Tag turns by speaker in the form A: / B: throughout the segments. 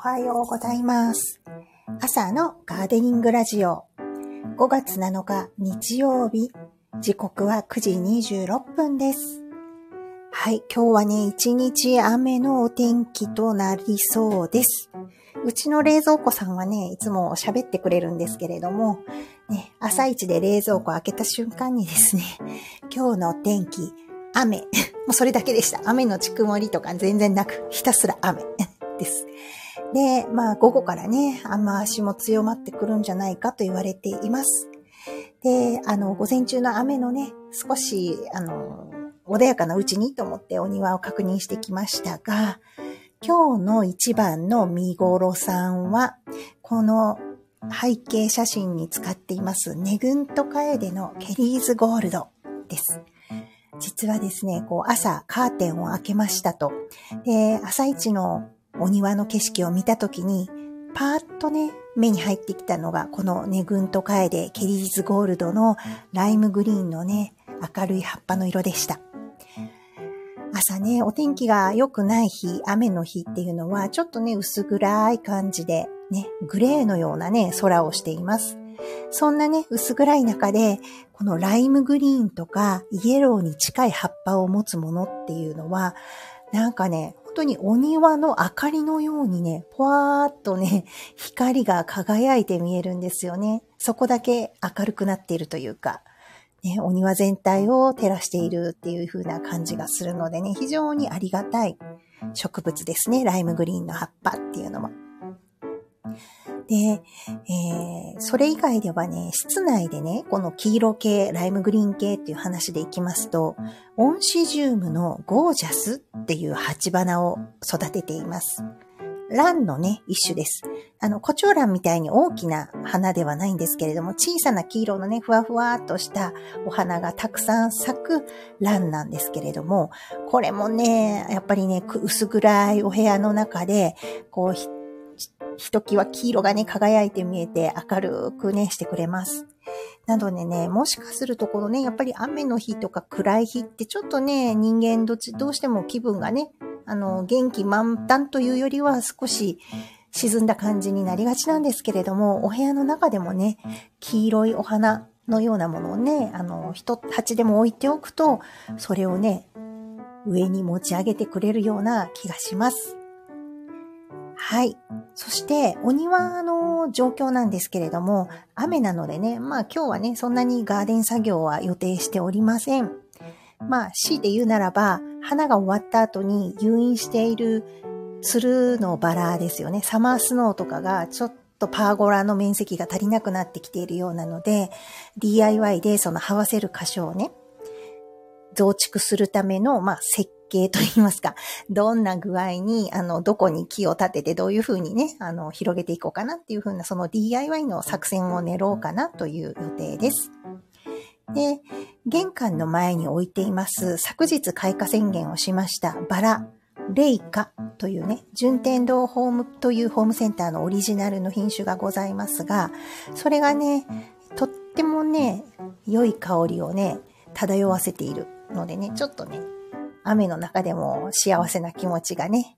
A: はようございます。朝のガーデニングラジオ。5月7日日曜日。時刻は9時26分です。はい、今日はね、一日雨のお天気となりそうです。うちの冷蔵庫さんはね、いつも喋ってくれるんですけれども、ね、朝一で冷蔵庫開けた瞬間にですね、今日の天気、雨。もうそれだけでした。雨のちくもりとか全然なく、ひたすら雨です。で、午後からね、雨足も強まってくるんじゃないかと言われています。で、午前中の雨のね、少し、穏やかなうちにと思ってお庭を確認してきましたが、今日の一番の見頃さんは、この背景写真に使っていますネグントカエデのケリーズゴールドです。実はですね、朝カーテンを開けましたと。で、朝一のお庭の景色を見たときに、パーッとね、目に入ってきたのが、このネグントカエデケリーズゴールドのライムグリーンのね、明るい葉っぱの色でした。朝ね、お天気が良くない日、雨の日っていうのは、ちょっとね、薄暗い感じで、ね、グレーのようなね、空をしています。そんなね、薄暗い中で、このライムグリーンとか、イエローに近い葉っぱを持つものっていうのは、なんかね、本当にお庭の明かりのようにね、ぽわーっとね、光が輝いて見えるんですよね。そこだけ明るくなっているというか、ね、お庭全体を照らしているっていう風な感じがするのでね、非常にありがたい植物ですね。ライムグリーンの葉っぱっていうのは。で、それ以外ではね、室内でね、この黄色系、ライムグリーン系っていう話でいきますと、オンシジウムのゴージャスっていう鉢花を育てています。ランのね、一種です。コチョウランみたいに大きな花ではないんですけれども、小さな黄色のね、ふわふわっとしたお花がたくさん咲くランなんですけれども、これもね、やっぱりね、薄暗いお部屋の中で、ひときわ黄色がね、輝いて見えて明るくね、してくれます。なのでね、もしかするとこのね、やっぱり雨の日とか暗い日ってちょっとね、人間どうしても気分がね、元気満タンというよりは少し沈んだ感じになりがちなんですけれども、お部屋の中でもね、黄色いお花のようなものをね、一鉢でも置いておくと、それをね、上に持ち上げてくれるような気がします。はい。そして、お庭の状況なんですけれども、雨なのでね、今日はね、そんなにガーデン作業は予定しておりません。強いて言うならば、花が終わった後に誘引しているツルのバラですよね。サマースノーとかがちょっとパーゴラの面積が足りなくなってきているようなので、DIY でその這わせる箇所をね、増築するための、設計といいますか、どんな具合に、どこに木を立ててどういうふうにね、広げていこうかなっていうふうな、その DIY の作戦を練ろうかなという予定です。で、玄関の前に置いています、昨日開花宣言をしましたバラ、レイカというね、順天堂ホームというホームセンターのオリジナルの品種がございますが、それがね、とってもね、良い香りをね、漂わせているのでね、ちょっとね、雨の中でも幸せな気持ちがね、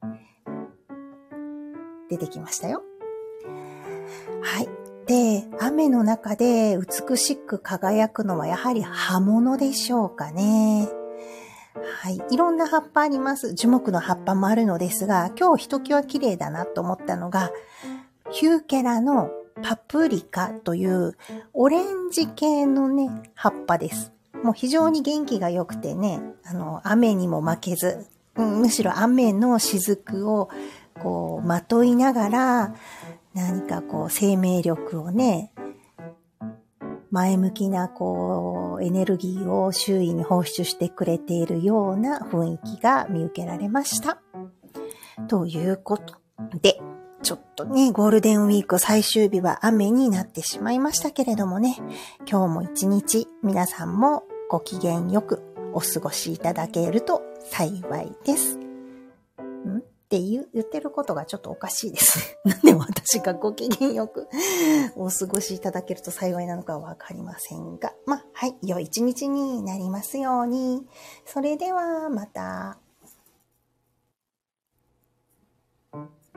A: 出てきましたよ。はい。で、雨の中で美しく輝くのはやはり葉物でしょうかね。はい。いろんな葉っぱあります。樹木の葉っぱもあるのですが、今日ひときわ綺麗だなと思ったのが、ヒューケラのパプリカというオレンジ系のね、葉っぱです。もう非常に元気が良くてね、雨にも負けず、むしろ雨の雫をまといながら、何か生命力をね、前向きなエネルギーを周囲に放出してくれているような雰囲気が見受けられました。ということで、ちょっとね、ゴールデンウィーク最終日は雨になってしまいましたけれどもね、今日も一日皆さんもご機嫌よくお過ごしいただけると幸いです。って言ってることがちょっとおかしいです。なんで私がご機嫌よくお過ごしいただけると幸いなのかわかりませんが、はい、良い一日になりますように。それではまた。